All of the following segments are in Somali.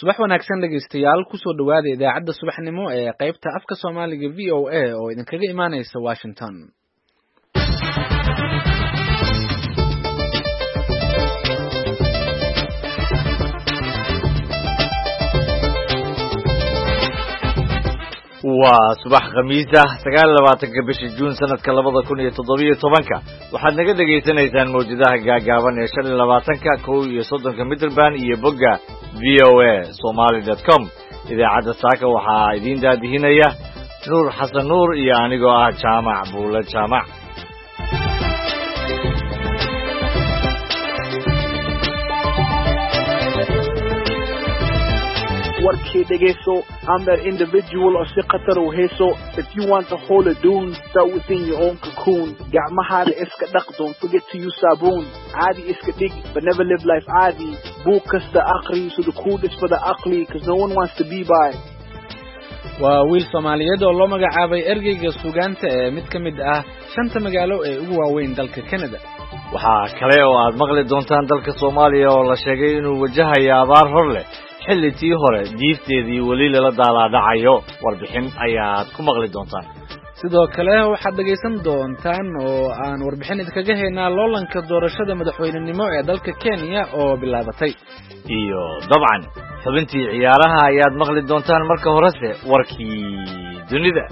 subax wanaagsan dhegeystayaal kusoo dhawaada idaacadda subaxnimo ee qaybta afka Soomaaliga VOA oo idinkaga imaaneysa Washington. waa subax khamiis ah 29 bisha Juun sanadka 2017 waxaad naga dhageysanaysaan mowjadaha gaagaaban ee 25 iyo 30 midraband iyo bogga voasomali.com idaacadda saaka waxaa idin daadihinaya Nuur Xasan Nuur iyo anigoo ah Jaamac Buule Jaamac. warkii dhegeyso I'm that individual or si khatar u heeso if you want to hold a dune start within your own cocoon gacmahaada iska dhaq don't forget to use sabuun caadi iska dhig but never live life caadi buug kasta aqri so the coolest for the aqli because no one wants to be by. waa wiil Soomaaliyeed oo loo magacaabay ergeyga suugaanta ee mid ka mid ah shanta magaalo ee ugu waaweyn dalka Canada. waxaa kale oo aad maqli doontaan dalka Soomaaliya oo la sheegay inuu wajahayo abaar hor leh xillitii hore diifteedii wali la daalaadhacayo warbixin ayaad ku maqli doontaan. sidoo kale waxaad dhageysan doontaan oo aan warbixin idinkaga haynaa loolanka doorashada madaxweynenimo ee dalka Kenya oo bilaabatay iyo dabcan xubintii ciyaaraha ayaad maqli doontaan marka horese warkii dunida.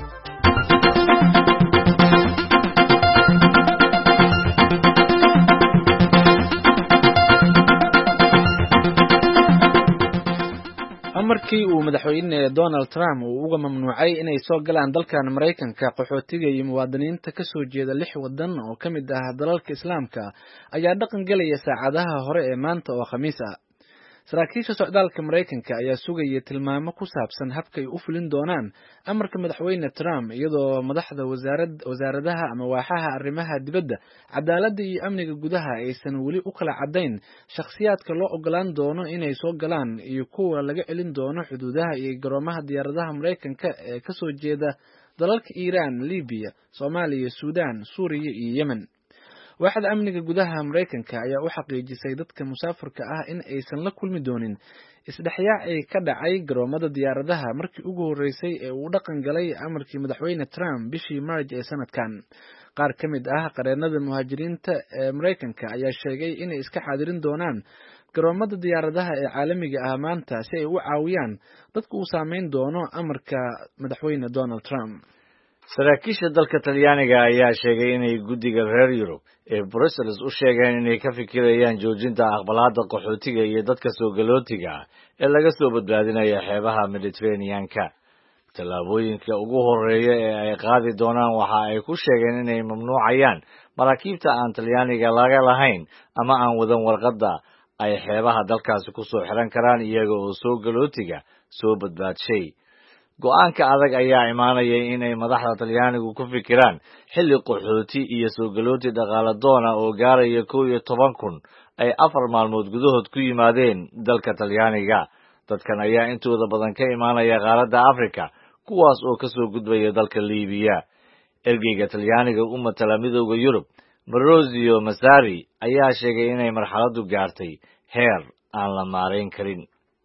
markii uu madaxweyne Donald Trump uu uga mamnuucay inay soo galaan dalkan Mareykanka qaxootiga iyo muwaadiniinta ka soo jeeda 6 wadan oo kamid ah dalalka Islaamka ayaa dhaqan galaya saacadaha hore ee maanta oo Khamiis ah. saraakiisha socdaalka Mareykanka ayaa sugaya tilmaamo ku saabsan habka ay u fulin doonaan amarka madaxweyne Trump iyadoo madaxda wasaaradaha ama waaxaha arrimaha dibadda cadaaladda iyo amniga gudaha aysan weli u kala cadeyn shakhsiyaadka loo ogolaan doono inay soo galaan iyo kuwa laga celin doono xuduudaha iyo garoomaha diyaaradaha Mareykanka ee ka soo jeeda dalalka Iran, Libiya, Soomaaliya, Suudaan, Suuriya iyo Yemen. waaxda amniga gudaha Mareykanka ayaa u xaqiijisay dadka musaafirka ah in aysan la kulmi doonin isdhexyaac ay ka dhacay garoomada diyaaradaha markii ugu horeysay ee uu dhaqan galay amarkii madaxweyne Trump bishii March ee sanadkan. qaar ka mid ah qareenada muhaajiriinta ee Mareykanka ayaa sheegay inay iska xaadirin doonaan garoomada diyaaradaha ee caalamiga ah maanta si ay u caawiyaan dadka uu saameyn doono amarka madaxweyne Donald Trump. saraakiisha dalka Talyaaniga ayaa sheegay inay guddiga reer Yurub ee Brussels u sheegeen inay ka fikirayaan joojinta aqbalaadda qaxootiga iyo dadka soo galootiga ee laga soo badbaadinayo xeebaha Mediterranean-ka. tallaabooyinka ugu horeeya ee ay qaadi doonaan waxa ay ku sheegeen inay mamnuucayaan maraakiibta aan Talyaaniga laga lahayn ama aan wadan warqadda ay xeebaha dalkaasi ku soo xiran karaan iyaga oo soo galootiga soo badbaadshay. go'aanka adag ayaa imaanaya inay madaxda Talyaanigu ku fikiraan xilli qaxooti iyo soo galooti dhaqaale doona oo gaaraya 11,000 ay 4 maalmood gudahood ku yimaadeen dalka Talyaaniga. dadkan ayaa intooda badan ka imaanaya qaaradda Afrika kuwaas oo ka soo gudbaya dalka Liibiya. ergeyga Talyaaniga u matala midowga Yurub Maurizio Massari ayaa sheegay inay marxaladdu gaartay heer aan la maareyn karin.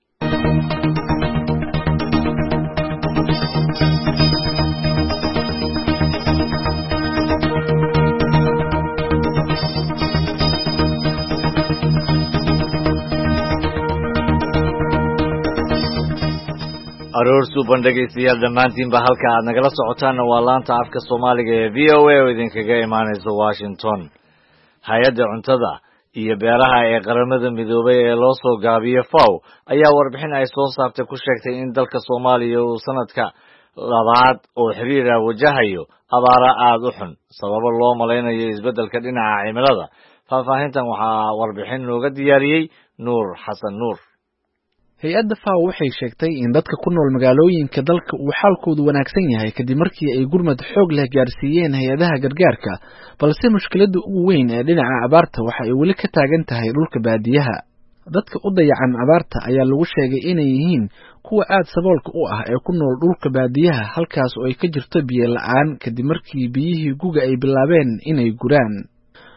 aroor suuban dhegeystayaal dhammaantiinba halka aad nagala socotaanna waa laanta afka Soomaaliga ee VOA oo idinkaga imaanaysa Washington. hay-adda cuntada iyo beeraha ee qaramada midoobay ee loo soo gaabiyo FAO ayaa warbixin ay soo saartay ku sheegtay in dalka Soomaaliya uu sanadka labaad oo xiriira wajahayo abaara aad u xun sababo loo maleynayo isbeddelka dhinaca cimilada. faahfaahintan waxaa warbixin looga diyaariyey Nuur Xasan Nuur. hay-adda FAO waxay sheegtay in dadka ku nool magaalooyinka dalka uu xaalkoodu wanaagsan yahay kadib markii ay gurmad xoog leh gaarsiiyeen hay-adaha gargaarka, balse mushkiladda ugu weyn ee dhinaca abaarta waxa ay weli ka taagan tahay dhulka baadiyaha. dadka u dayacan abaarta ayaa lagu sheegay inay yihiin kuwa aad saboolka u ah ee ku nool dhulka baadiyaha halkaas oo ay ka jirto biyo la'aan kadib markii biyihii guga ay bilaabeen inay guraan.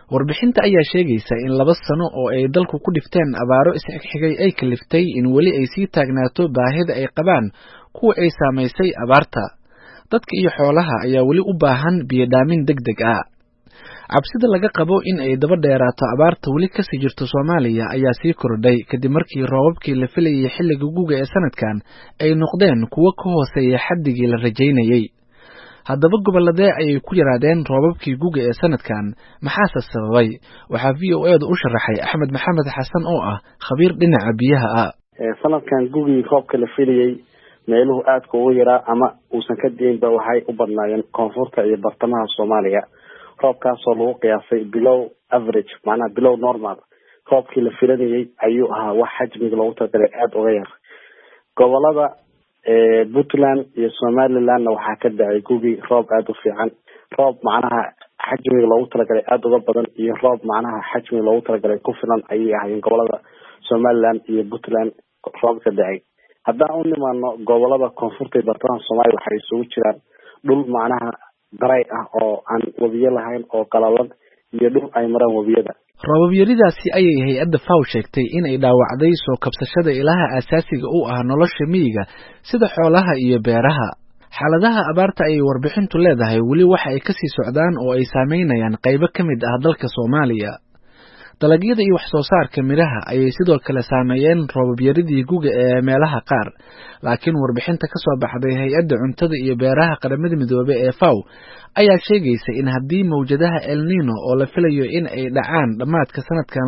warbixinta ayaa sheegaysa in 2 sano oo ay dalku ku dhifteen abaaro isxigxigay ay kaliftay in weli ay sii taagnaato baahida ay qabaan kuwa ay saamaysay abaarta. dadka iyo xoolaha ayaa weli u baahan biyo dhaamin degdeg ah. cabsida laga qabo in ay daba dheeraato abaarta weli ka sii jirto Soomaaliya ayaa sii kordhay kadib markii roobabkii la filayay xilliga guga ee sanadkan ay noqdeen kuwo ka hooseeya xaddigii la rajaynayay. haddaba gobolladee ayay ku yaraadeen roobabkii guga ee sanadkan, maxaase sababay? waxaa VOA u sharaxay Axmed Maxamed Xasan oo ah khabiir dhinaca biyaha ah. sanadkan gugii roobka la filayay meeluhu aadka ugu yaraa ama uusan ka diinba waxay u badnaayeen koonfurta iyo bartamaha Soomaaliya. roobkaasoo lagu qiyaasay below average, macnaha below normal. roobkii la filanayay ayuu ahaa wax xajmiga loogu talagalay aada uga yar. gobolada Puntland iyo Somalilandna waxaa ka dhacay gugii roob aada u fiican. roob macnaha xajmiga loogu talagalay aada uga badan iyo roob macnaha xajmiga loogu talagalay ku filan ayay ahaayeen gobolada Somaliland iyo Puntland roob ka dhacay. haddaan u nimaano gobolada koonfurta iyo bartamaha Soomaaliya waxay isugu jiraan dhul macnaha daray ah oo aan wabiyo lahayn oo qalalan iyo dhul ay maraan wabiyada. roobab yaridaasi ayay hay'adda FAO sheegtay in ay dhaawacday soo kabsashada ilaha asaasiga u ah nolosha miyiga sida xoolaha iyo beeraha. xaaladaha abaarta ayay warbixintu leedahay weli waxa ay ka sii socdaan oo ay saameynayaan qaybo ka mid ah dalka Soomaaliya. dalagyada iyo wax soo saarka miraha ayay sidoo kale saameeyeen roobab yaridii guga ee meelaha qaar. laakiin warbixinta ka soo baxday hay'adda cuntada iyo beeraha qaramada midoobay ee FAO ayaa sheegaysa in haddii mawjadaha El Niño oo la filayo in ay dhacaan dhammaadka sanadkan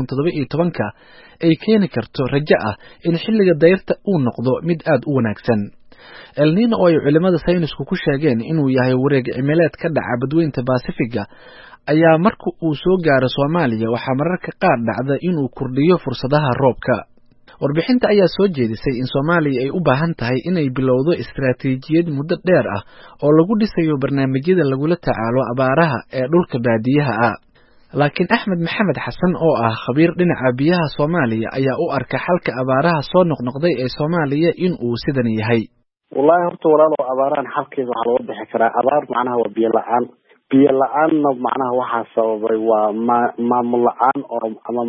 2017 ay keeni karto rajo ah in xilliga dayrta uu noqdo mid aad u wanaagsan. El Niño oo ay culimada saynisku ku sheegeen inuu yahay wareeg cimileed ka dhaca badweynta Pacifiga ayaa marka uu soo gaaro Soomaaliya waxaa mararka qaar dhacda inuu kordhiyo fursadaha roobka. warbixinta ayaa soo jeedisay in Soomaaliya ay u baahan tahay inay bilowdo istiraatiijiyad muddo dheer ah oo lagu dhisayo barnaamijyada lagula tacaalo abaaraha ee dhulka baadiyaha ah. laakiin Axmed Maxamed Xasan oo ah khabiir dhinaca biyaha Soomaaliya ayaa u arka xalka abaaraha soo noqnoqday ee Soomaaliya in uu sidan yahay. wallahi horta walaalo abaarahan xalkeeda waxaa loo bixi karaa abaar macnaha waa biyo la-aan. biyo la-aanna macnaha waxaa sababay waa maamul la-aan oo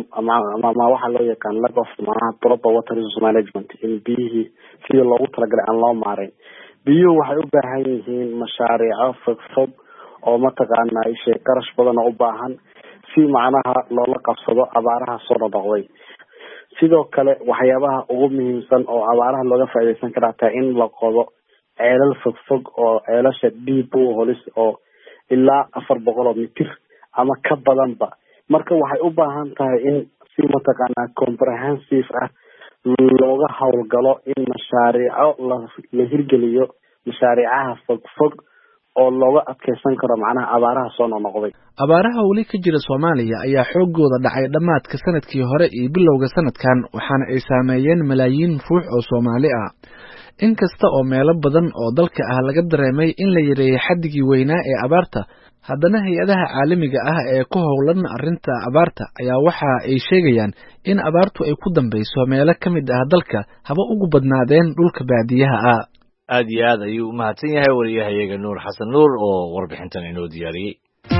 ama waxaa loo yaqaan lack of macnaha proper water resource management, in biyihii sidii loogu talagalay aan loo maareyn. biyuhu waxay u baahan yihiin mashaariico fogfog oo mataqaanaa ishay qarash badan oo u baahan si macnaha loola qabsado abaaraha soo noqnoqday. sidoo kale waxyaabaha ugu muhiimsan oo abaaraha looga faa'iideysan karaa taa in la qodo ceelal fogfog oo ceelasha deep holis oo ilaa 400 mitir ama ka badanba. marka waxay u baahan tahay in si mataqaanaa comprehensive ah looga howlgalo in mashaariico la hirgeliyo, mashaariicaha fogfog oo looga adkeysan karo macnaha abaaraha soo noqnoqday. abaaraha weli ka jira Soomaaliya ayaa xoogooda dhacay dhammaadka sanadkii hore iyo bilowga sanadkan waxaana ay saameeyeen malaayiin ruux oo Soomaali ah. inkasta oo meelo badan oo dalka ah laga dareemay in la yareeyay xaddigii weynaa ee abaarta, haddana hay'adaha caalamiga ah ee ku howlan arrinta abaarta ayaa waxa ay sheegayaan in abaartu ay ku dambayso meelo ka mid ah dalka haba ugu badnaadeen dhulka baadiyaha ah. aad iyo aad ayuu u mahadsan yahay wariyahayaga Nuur Xasan Nuur oo warbixintan inoo diyaariyay.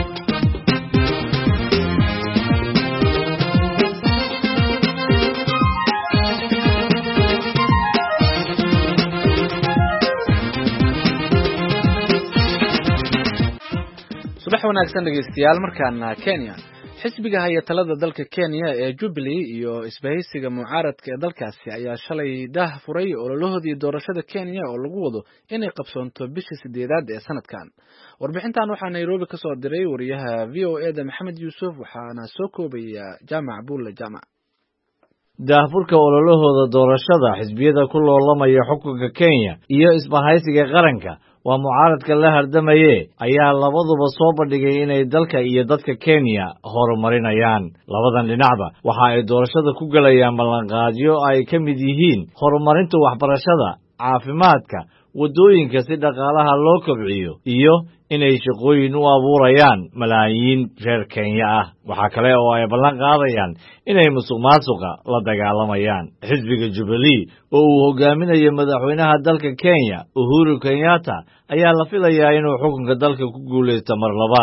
subax wanaagsan dhegeystayaal. markaana Kenya, xisbiga haya talada dalka Kenya ee Jubilee iyo isbahaysiga mucaaradka ee dalkaasi ayaa shalay daah furay ololahoodii doorashada Kenya oo lagu wado inay qabsoonto bishii 8aad ee sanadkan. warbixintan waxaa Nairobi ka soo diray wariyaha VOA Maxamed Yuusuf waxaana soo koobaya Jaamac Bulle Jaamac. daahfurka ololahooda doorashada xisbiyada ku loolamaya xukunka Kenya iyo isbahaysiga qaranka waa mucaaradka la hardamaye ayaa labaduba soo bandhigay inay dalka iyo dadka Kenya horumarinayaan. labadan dhinacba waxa ay doorashada ku galayaan ballanqaadyo ay ka mid yihiin horumarinta waxbarashada, caafimaadka, wadooyinka si dhaqaalaha loo kobciyo iyo inay shaqooyin u abuurayaan malaayiin reer Kenya ah. waxa kale oo ay ballan qaadayaan inay musuqmaasuqa la dagaalamayaan. xisbiga Jubilee oo uu hogaaminayo madaxweynaha dalka Kenya Uhuru Kenyatta ayaa la filayaa inuu xukunka dalka ku guuleysto mar labaad.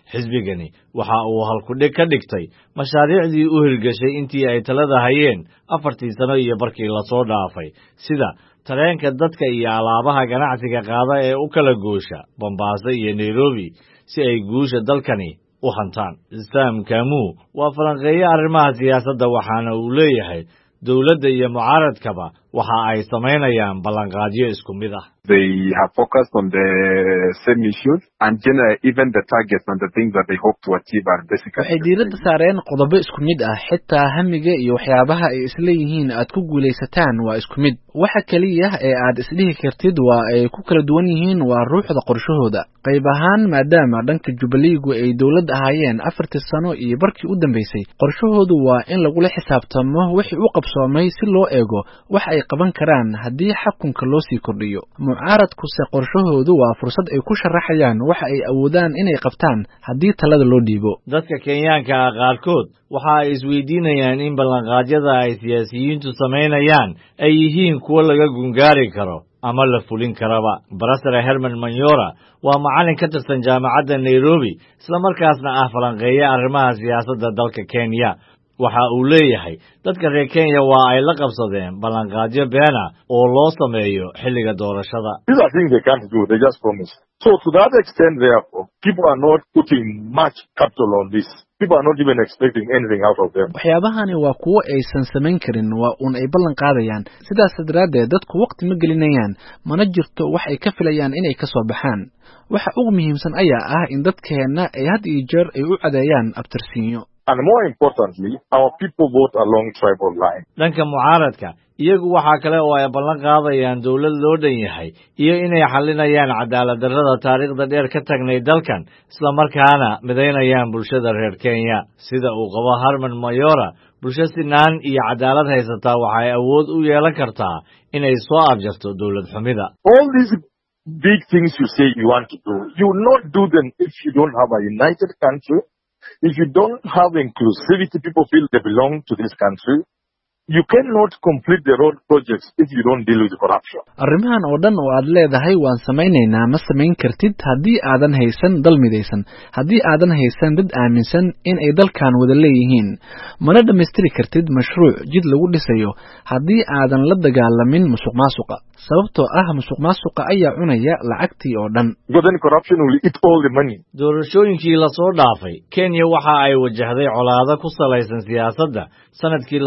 xisbigani waxa uu halkudhig ka dhigtay mashaariicdii u hirgashay intii ay talada hayeen 4 sano iyo barkii la soo dhaafay sida tareenka dadka iyo alaabaha ganacsiga qaada ee u kala goosha Mombasa iyo Nairobi si ay guusha dalkani u hantaan. Sam Kamu waa falanqeeye arrimaha siyaasadda waxaana uu leeyahay dawladda iyo mucaaradkaba waxa ay sameynayaan ballanqaadyo isku mid ah. They have focused on the same issues and generally even the targets and the things that they hope to achieve are basically. Waxay diiradda saareen qodobo isku mid ah xitaa hamiga iyo waxyaabaha ay isla yihiin aad ku guuleysataan waa isku mid. Waxa kaliya ee aad isdhihi kartid waa ay ku kala duwan yihiin waa ruuxda qorshahooda. qayb ahaan maadaama dhanka Jubileegu ay dawladda ahaayeen 4 sano iyo barkii u dambeysay qorshahoodu waa in lagu la xisaabtamo wixii uu qabsoomay si loo eego wax ay qaban karaan haddii xukunka loo sii kordhiyo. mucaaradku se qorshahoodu waa fursad ay ku sharaxayaan waxa ay awoodaan inay qabtaan haddii talada loo dhiibo. Dadka Kenyaanka qaarkood waxa ay isweydiinayaan in ballanqaadyada ay siyaasiyiintu sameynayaan ay yihiin kuwa laga gungaari karo ama la fulin karaba. Barasar Herman Manyora waa macallin ka tirsan jaamacadda Nairobi isla markaasna ah falanqeeye arrimaha siyaasadda dalka Kenya. waxa uu leeyahay dadka reer Kenya waa ay la qabsadeen ballanqaadyo beena oo loo sameeyo xilliga doorashada. These are things they can't do, they just promise. So to that extent, therefore, people are not putting much capital on this. People are not even expecting anything out of them. waxyaabahani waa kuwo aysan samayn karin waa ay ballan qaadayaan sidaas daraaddeed dadku waqti ma gelinayaan mana jirto wax ay ka filayaan inay ka soo baxaan. waxa ugu muhiimsan ayaa ah in dadkeena ay had iyo jeer ay u cadeeyaan abtirsiinyo. And more importantly, our people vote along tribal lines. Dhanka mucaaradka iyagu waxa kale oo ay ballan qaadayaan dawlad loo dhan yahay iyo inay xalinayaan cadaalad darrada taariikhda dheer ka tagnay dalkan isla markaana midaynayaan bulshada reer Kenya sida uu qabo Herman Manyora. bulsho sinaan iyo cadaalad haysata waxa ay awood u yeelan kartaa inay soo afjarto dawlad xumida. All these big things you say you want to do, you will not do them if you don't have a united country. If you don't have inclusivity, people feel they belong to this country. You cannot complete the road projects if you don't deal with corruption. arrimahan oo dhan oo aad leedahay waan samaynaynaa ma samayn kartid haddii aadan haysan dal midaysan haddii aadan haysan dad aaminsan in ay dalkan wada leeyihiin mana dhammaystiri kartid mashruuc jid lagu dhisayo haddii aadan la dagaalamin musuqmaasuqa sababtoo ah musuqmaasuqa ayaa cunaya lacagtii oo dhan. Because then corruption will eat all the money. doorashooyinkii la soo dhaafay Kenya waxa ay wajahday colaado ku salaysan siyaasadda sanadkii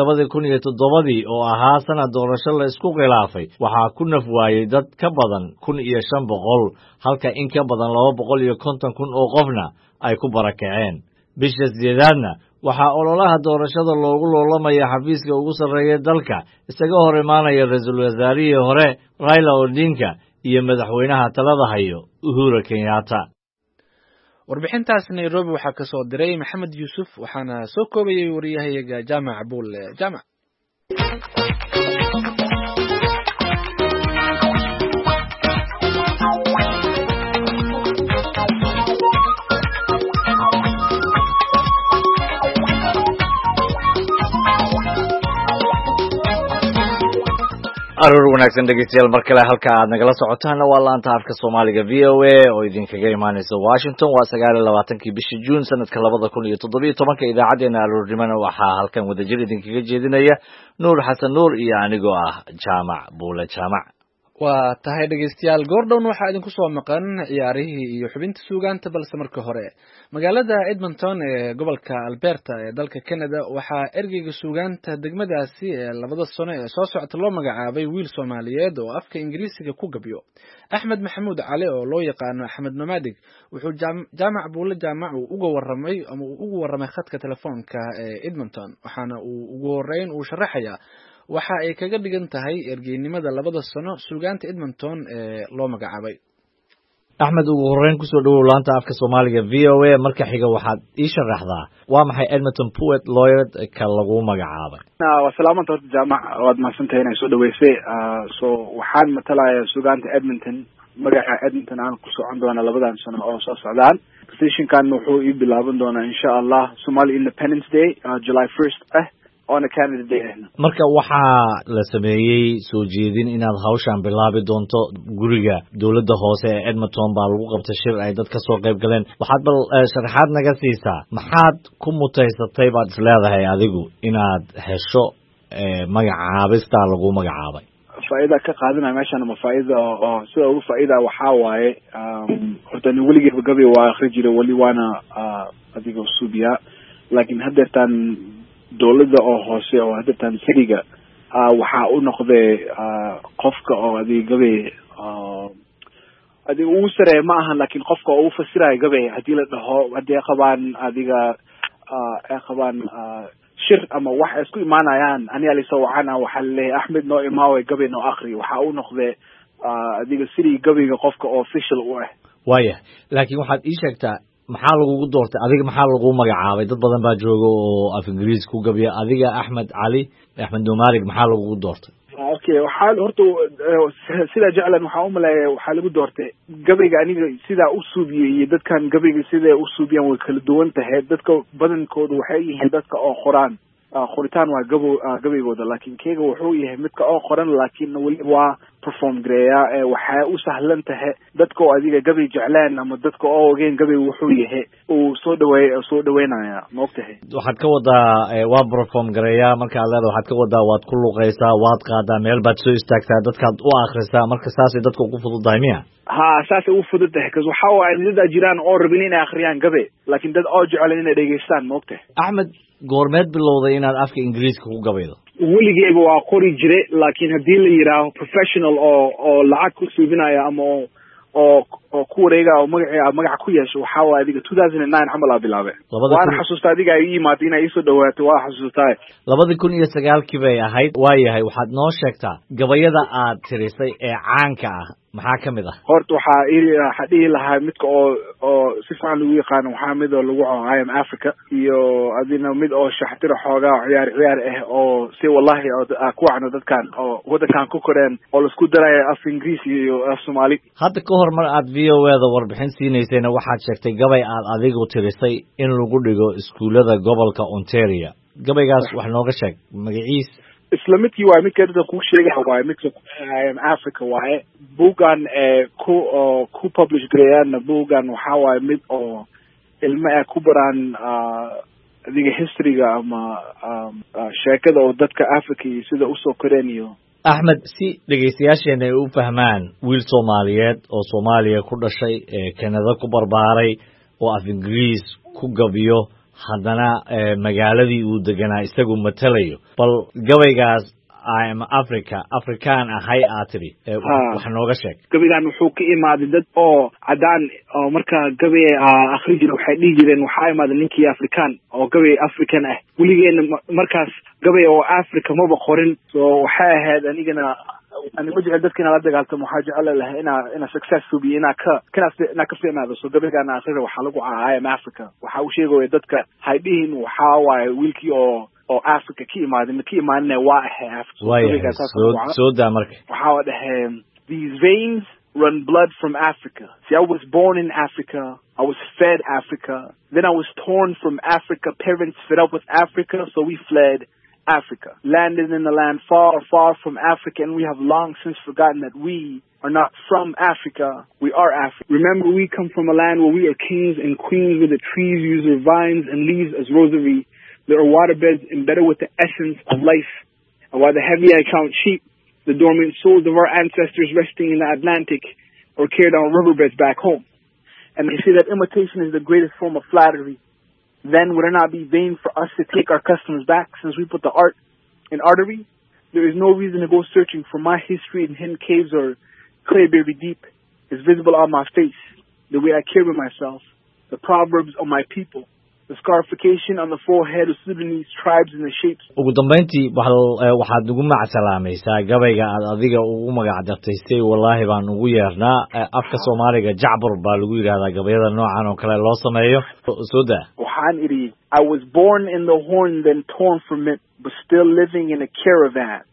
2007 oo ahaa sanad doorasho la isku khilaafay waxa ku naf waayay dad ka badan 1500 halka in ka badan 250,000 oo qofna ay ku barakaceen. bisha sideedaadna waxa ololaha doorashada loogu loolamaya xafiiska ugu sarreeya dalka isaga hor imaanaya ra'iisul wasaarihii hore Raila Odinga iyo madaxweynaha talada hayo Uhuru Kenyatta. warbixintaas Nairobi waxaa ka soo diray Maxamed Yuusuf waxaana soo koobayay wariyahayaga Jaamac Buule. Jaamac aroor wanaagsan dhegeystayaal mar kale halka aad nagala socotaan waa laanta afka Soomaaliga VOA oo idinkaga imaanaysa Washington. waa 29 bishii June sanadka 2017 idaacadeena aroornimana waxaa halkan wadajir idinkaga jeedinaya Nuur Xasan Nuur iyo anigoo ah Jaamac Buule Jaamac. waa tahay dhegeystayaal goordhown waxaa idinku soo maqan ciyaarihii iyo xubinta suugaanta balse marka hore magaalada Edmonton ee gobolka Alberta ee dalka Canada waxaa ergeyga suugaanta degmadaasi ee 2 sano ee soo socota loo magacaabay wiil Soomaaliyeed oo afka Ingiriisiga ku gabyo. Axmed Maxamuud Cali oo loo yaqaano Axmed Nomadic wuxuu Jaamac Buule Jaamac ugu waramay khadka telefoonka ee Edmonton waxaana uu ugu horeyn uu sharaxaya waxa ay kaga dhigan tahay ergeynimada 2 sano suugaanta Edmonton ee loo magacaabay. Axmed ugu horeyn ku soo dhawow laanta afka Soomaaliga VOA marka xiga waxaad ii sharaxdaa waa maxay Edmonton Poet Laureate ka lagu magacaabay. waa salaamanta Jaamac waad mahadsantahay inay soo dhaweysay waxaan matalayaa suugaanta Edmonton magaca Edmonton aan ku socon doona 2 sano oo soo socdaan. Position kan wuxuu ii bilaaban doonaa insha Allah Somali Independence Day July 1st oona candidate marka waxaa la sameeyey soo jeedin inaad hawshan bilaabi doonto guriga dowladda hoose ee Edmonton baa lagu qabtay shir ay dad ka soo qayb galeen waxaad bal sharaxaad naga siisaa maxaad ku mutaysatay baad isleedahay adigu inaad hesho magacaabista lagu magacaabay faa'iida ka qaadanaya meeshan ma faa'iida oo sida ugu faa'iida waxaa waaye horta weligeeba gabi waa akhri jiray wali waana adiga suubiya laakiin haddeetan dowladda oo hoose oo haddeetan siriga waxaa u noqday qofka oo adiga gabi adiga ugu sareeya ma ahan laakiin qofka oo u fasirayo gabi haddii la dhaho haddii ay qabaan adiga ay qabaan shir ama wax ay isku imaanayaan aniga lisoo wacana waxaa laleeyahay Axmed noo imaawe gabi noo akhri waxaa u noqday adiga siri gabiga qofka oo official u ah waaya laakiin waxaad ii sheegtaa maxaa lagugu doortay adiga maxaa lagu magacaabay dad badan baa jooga oo af Ingiriis ku gabiya adiga Axmed Cali Axmed Numarig maxaa lagugu doortay okay waxaa horta sida jeclan waxaa u maleeyay waxaa lagu doortay gabiga aniga sida u suubiyay iyo dadkan gabiga sida u suubiyaan way kala duwan tahay dadka badankoodu waxay yihiin dadka oo qoraan qoritaan waa gabigooda laakiin keega wuxuu yahay midka oo qoran laakiin weli waa perform gareeya waxay u sahlan tahay dadka oo adiga gabi jeclaan ama dadka oo ogeen gabi wuxuu yahay uu soo dhaweynaya ma ogtahay waxaad ka wadaa waa perform gareeya marka aad leedahay waxaad ka wadaa waad ku luqaysaa waad qaadaa meel baad soo istaagtaa dadkaad u akhrisaa marka saasay dadka ugu fududahay miya ha saasay ugu fududahay because waxaa waaye dad jiraan oo rabin inay akhriyaan gabi laakiin dad oo jecel inay dhegeystaan ma ogtahay Axmed goormeed bilowday inaad afka Ingiriiska ku gabaydo weligeeba waa qori jiray laakiin haddii la yidhaaho professional oo lacag ku suubinaya ama oo ku wareega oo magaca ku yeesho waxaa waaye adiga 2009 camal aa bilaabay waana xasuustaa adiga ay iimaatay inay iisoo dhawaato waa xasuustaa 2009 bay ahayd waayahay waxaad noo sheegtaa gabayada aad tirisay ee caanka ah maxaa ka mid ah horta waxaa dhihi lahaa midka oo si fiican lagu yaqaano waxaa mid oo lagu I am Africa iyo adina mid oo shaxtira xoogaa ciyaar ah oo si wallahi ku wacno dadkan oo wadankan ku koreen oo la isku darayo af Ingiriisi iyo af Soomaali hadda ka hor mar aad VOA-da warbixin siinaysayna waxaad sheegtay gabay aad adigu tirisay in lagu dhigo iskuulada gobolka Ontario gabaygaas wax nooga sheeg magaciis isla midkii waa midka dadka ku sheegay waa midka I am Africa waaye buugan ku publish gareeyaan buugan waxaa waaye mid oo ilmo ay ku baraan adiga historyga ama sheekada oo dadka Africa iyo sida usoo koreen iyo Axmed si dhageystayaasheena ay u fahmaan wiil Soomaaliyeed oo Soomaaliya ku dhashay Canada ku barbaaray oo af Ingiriis ku gabiyo haddana magaaladii uu deganaa isagu matalayo bal gabaygaas I am African ahay aatiri wax nooga sheeg gabaygan wuxuu ka imaaday dad oo cadaan oo marka gabay akhri jiray waxay dhihi jireen waxaa imaaday ninkii African oo gabay African ah weligeena markaas gabay oo Africa maba qorin soo waxay ahayd anigana أنا وجه عدتك أنا لدى قالت محاجة على لها إنا success بي إنا كفينا هذا سو قبل أنا أخذ وحلقوا عام أفريقيا وحاوشي جو عدتك هايبين وحاوي ويلكي أو أفريقيا كي ما إنه واحد أفريقيا سود أمريكا وحاول these veins run blood from Africa. See, I was born in Africa. I was fed Africa. Then I was torn from Africa. Parents fed up with Africa, so we fled Africa. Landed in the land far, far from Africa, and we have long since forgotten that we are not from Africa. We are Africa. Remember, we come from a land where we are kings and queens, where the trees use their vines and leaves as rosary. There are waterbeds embedded with the essence of life. And while the heavy I count sheep, the dormant souls of our ancestors resting in the Atlantic or carried on riverbeds back home. And they say that imitation is the greatest form of flattery. Then would it not be vain for us to take our customs back since we put the art in artery? There is no reason to go searching for my history in hidden caves or Clayberry deep is visible on my face, the way I carry myself, the proverbs of my people, the scarification on the forehead of Sudanese tribes and the shapes. ugu dambeyntii waxaad ugu macsalaamaysaa gabayga aad adiga ugu magac dartaysay wallahi baan ugu yeernaa afka Soomaaliga jacbur baa lagu yiraahdaa gabayada noocan oo kale loo sameeyo soo daa waxaan iri I was born in the horn then torn from it but still living in a caravan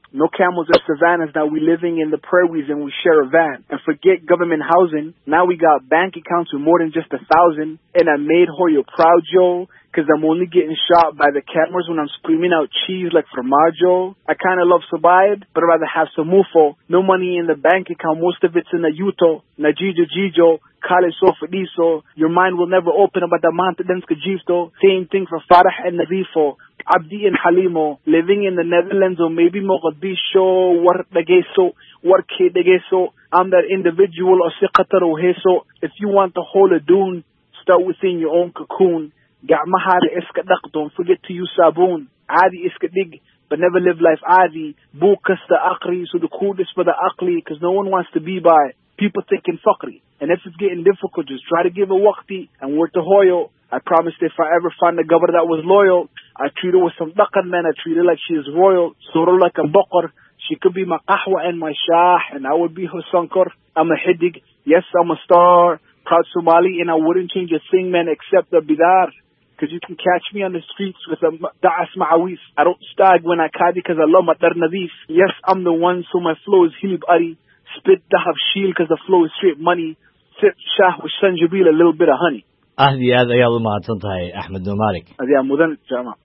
No camels or savannas, now we living in the prairies and we share a van. And forget government housing, now we got bank accounts with more than just 1,000. And I made Hoyo proud, Joe, cause I'm only getting shot by the cameras when I'm screaming out cheese like formaggio. I kinda love Sabayad, but I'd rather have some mufo. No money in the bank account, most of it's in the Yuto. Najijo, Kale Sofadiso. Your mind will never open about the Mantadenska Gifto. Same thing for Farah and Narifo. Abdi and Halimo, living in the Netherlands or maybe Mogadishu, Warkedegeso. I'm that individual or Sikataro Heso. If you want to hold a dune, start within your own cocoon. Ga'mahari iska daq, don't forget to use sabun. Adi iska dig, but never live life adi. Bukas the akri, so the coolest for the akli, cause no one wants to be by people thinking fakri. And if it's getting difficult, just try to give a waqti and work to hoyo. I promised if I ever find a governor that was loyal, I treat her with some daqan, man. I treat her like she is royal, sort of like a baqar. She could be my qahwa and my shah, and I would be her sankar. I'm a hidig, yes, I'm a star, proud Somali, and I wouldn't change a thing, man, except the bidar. Cause you can catch me on the streets with a da'as ma'awis. I don't stag when I kadi cause I love my dar nadif. Yes, I'm the one, so my flow is hilib ari. Spit dahab shield cause the flow is straight money. Sit shah with sanjabil, a little bit of honey. aad iyo aad ayaad u mahadsan tahay Axmed Numaalik. Adiyaa mudan jaamac.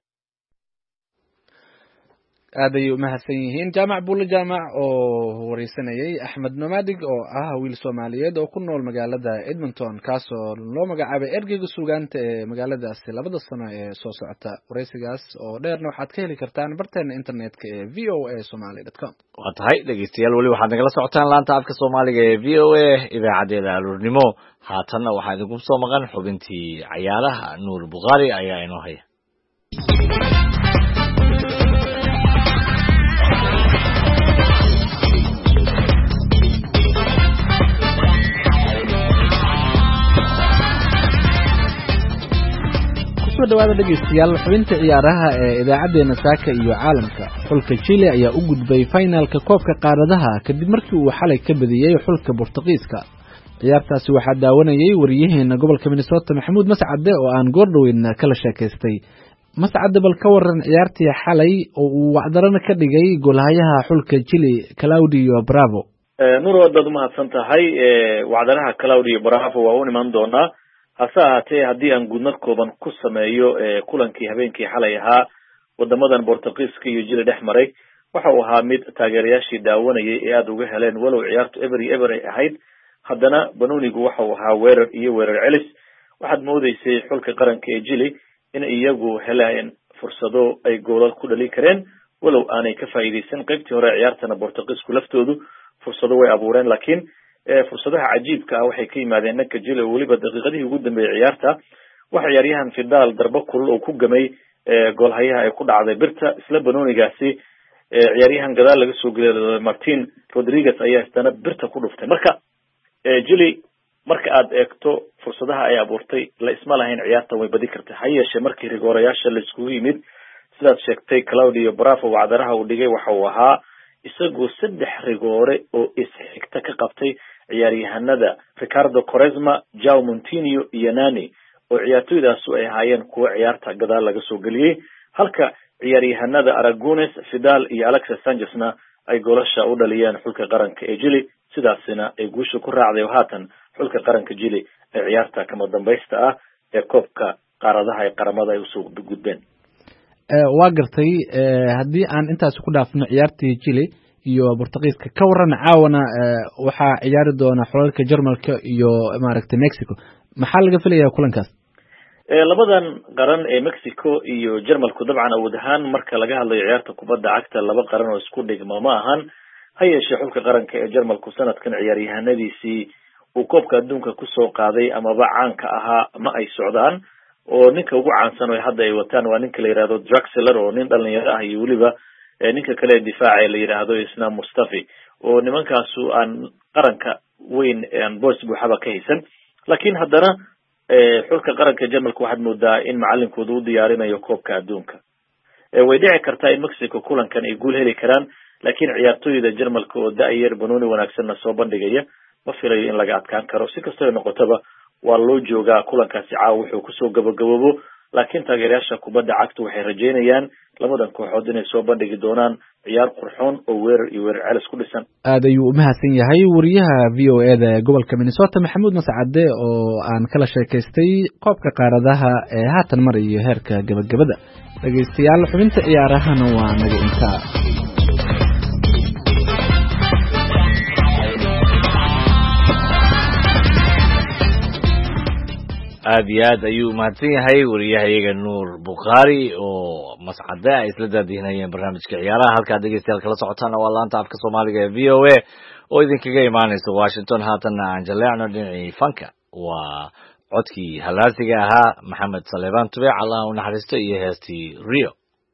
aad ay u mahadsan yihiin jaamac buule jaamac oo wareysanayay Axmed Numaalik oo ah wiil Soomaaliyeed oo ku nool magaalada Edmonton kaasoo loo magacaabay ergeyga suugaanta ee magaaladaasi 2 sano ee soo socota. Wareysigaas oo dheerna waxaad ka heli kartaan barteena internetka ee voasomali.com. waa tahay dhegeystayaal wali waxaad nagala socotaan laanta afka Soomaaliga ee VOA idaacadeeda aluurnimo. haatanna waxaa idinku soo maqan xubintii cayaaraha. Nuur Bukhari ayaa inoo haya. soo dhawaada dhegeystayaal xubinta ciyaaraha ee idaacadeena saaka iyo caalamka. xulka Chile ayaa u gudbay finalka koobka qaaradaha kadib markii uu xalay ka badiyay xulka Boortaqiiska. ciyaartaasi waxaa daawanayay wariyaheena gobolka Minnesota Maxamuud Mascade oo aan goordhoweyn kala sheekaystay. Mascade bal ka waran ciyaartii xalay oo uu wacdarana ka dhigay goolhayaha xulka Chile Claudio Bravo. Nuur wadad mahadsan tahay wacdaraha Claudio Bravo waa u iman doonaa. hase ahaatee haddii aan gudmad kooban ku sameeyo kulankii habeenkii xalay ahaa wadamadan Boortaqiiska iyo Chile dhex maray waxa uu ahaa mid taageerayaashii daawanayay ee aad uga heleen walow ciyaartu ever ay ahayd. haddana banoonigu waxa uu ahaa weerar iyo weerar celis. waxaad moodeysay xulka qaranka ee Chile in iyagu heleen fursado ay goolal ku dhali kareen walow aanay ka faa'iideysan qaybtii hore ciyaartana Boortaqiisku laftoodu fursado way abuureen laakiin fursadaha cajiibka ah waxay ka yimaadeen dhanka Chile waliba daqiiqadihii ugu dambeeyay ciyaarta waxa ciyaaryahan Fidal darbo kulul oo ku gamay goolhayaha ay ku dhacday birta isla banoonigaasi ciyaaryahan gadaal laga soo geliyay Martin Rodriguez ayaa istana birta ku dhuftay. marka Chile marka aad eegto fursadaha ay abuurtay la isma lahayn ciyaarta way badi kartay hayeeshee markii rigoorayaasha la isku yimid sidaad sheegtay Claudio Bravo wacdaraha uu dhigay waxa uu ahaa isagoo 3 rigoore oo isxigta ka qabtay ciyaaryahanada Ricardo Quaresma, João Montinho iyo Nani oo ciyaartoydaas ay ahaayeen kuwa ciyaarta gadaal laga soo geliyay halka ciyaaryahanada Aragones, Fidal iyo Alexis Sanchezna ay goolasha u dhaliyeen xulka qaranka ee Chile sidaasina ay guusha ku raacday haatan xulka qaranka Chile ee ciyaarta kama dambaysta ah ee koobka qaaradaha ee qaramada ay u soo gudbeen. waa gartay haddii aan intaas ku dhaafno ciyaartii Chile iyo Boortaqiiska ka waran caawana waxaa ciyaari doona xulalka Jarmalka iyo maaragtay Mexico maxaa laga filayaa kulankaas? labadan qaran ee Mexico iyo Jarmalku dabcan awood ahaan marka laga hadlayo ciyaarta kubadda cagta laba qaran oo isku dhigma ma ahan hayeeshee xulka qaranka ee Jarmalku sanadkan ciyaaryahanadiisii uu koobka adduunka ku soo qaaday amaba caanka ahaa ma ay socdaan oo ninka ugu caansan oo hadda ay wataan waa ninka la yiraahdo Draxler oo nin dhalinyaro ah iyo waliba ninka kale difaaca la yiraahdo Isna Mustafi oo nimankaasu aan qaranka weyn aan boos buuxaba ka haysan laakiin haddana xulka qaranka Jarmalku waxaad moodaa in macallinkoodu u diyaarinayo koobka adduunka. way dhici kartaa in Mexico kulankan ay guul heli karaan laakiin ciyaartoyda Jarmalka oo da'yar banooni wanaagsan soo bandhigaya ma filayo in laga adkaan karo si kastoo noqotaba waa loo joogaa kulankaasi caawa wuxuu ku soo gabagaboobo laakiin taageerayaasha kubadda cagta waxay rajeynayaan labadan kooxood inay soo bandhigi doonaan ciyaar qurxoon oo weerar iyo weerar celis ku dhisan. aad ayuu u mahadsan yahay wariyaha v o eda ee gobolka Minnesota Maxamuud Mascade oo aan kala sheekaystay koobka qaaradaha ee haatan marayo heerka gabagabada. dhageystayaal xubinta ciyaarahana waa naga intaa. aad iyo aad ayuu mahadsan yahay wariyahayaga Nuur Bukhaari oo Mascade ay isla daadihinayeen barnaamijka ciyaaraha. halkaad dhegeystayaal kala socotaan waa laanta afka Soomaaliga ee VOA oo idinkaga imaanaysa Washington. haatanna aan jaleecno dhinacii fanka, waa codkii halaasiga ahaa Maxamed Saleebaan Tubeec, Allah u naxariisto, iyo heestii Rio.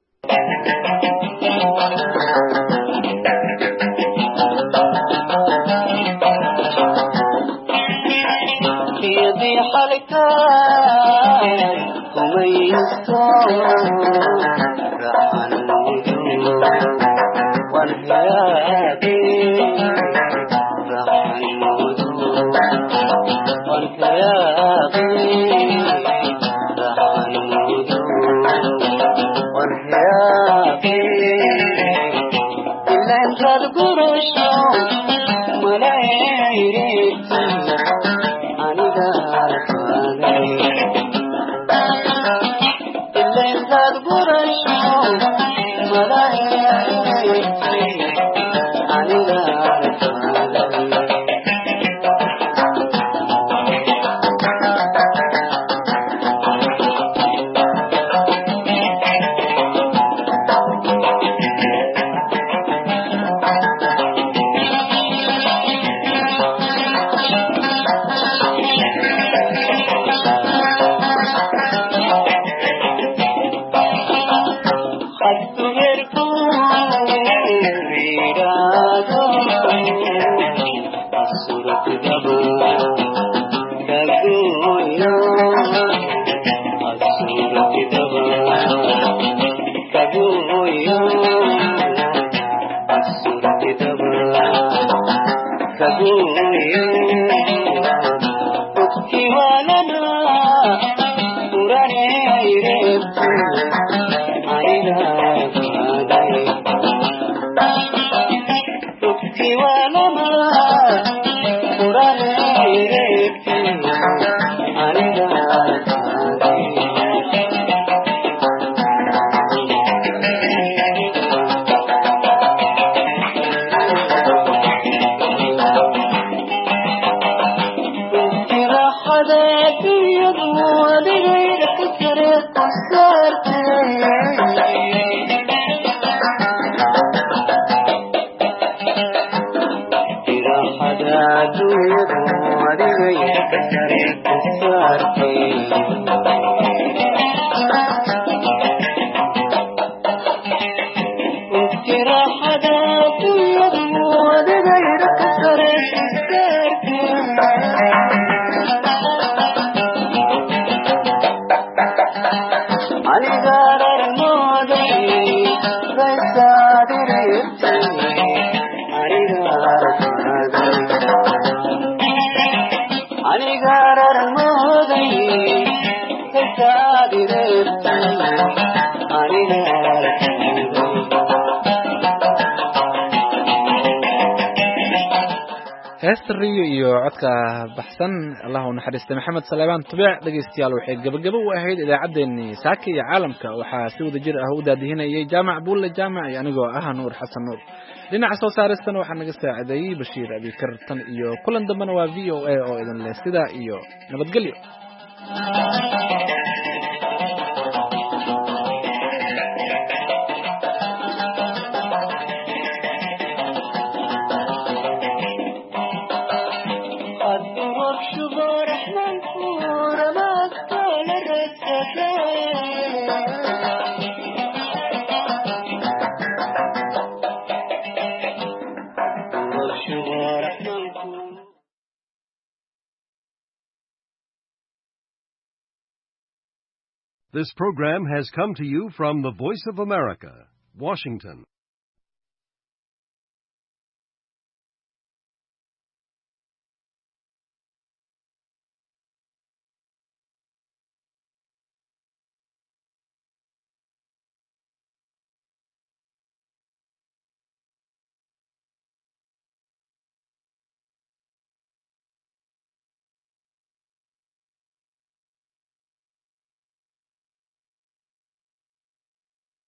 heesta Rio iyo codka baxsan Allah u naxariisto Maxamed Saleebaan Tubeec. dhageystayaal waxay gabagabo u ahayd idaacadeennii saaka iyo caalamka. waxaa si wada jir ah u daadihinayay Jaamac Buulle Jaamac iyo anigoo ah Nuur Xasan Nuur. dhinaca soo saaristana waxaa naga saaciday Bashiir Abi Kartan, iyo kulan dambana waa VOA oo idin leh sida iyo nabadgelyo. This program has come to you from the Voice of America, Washington.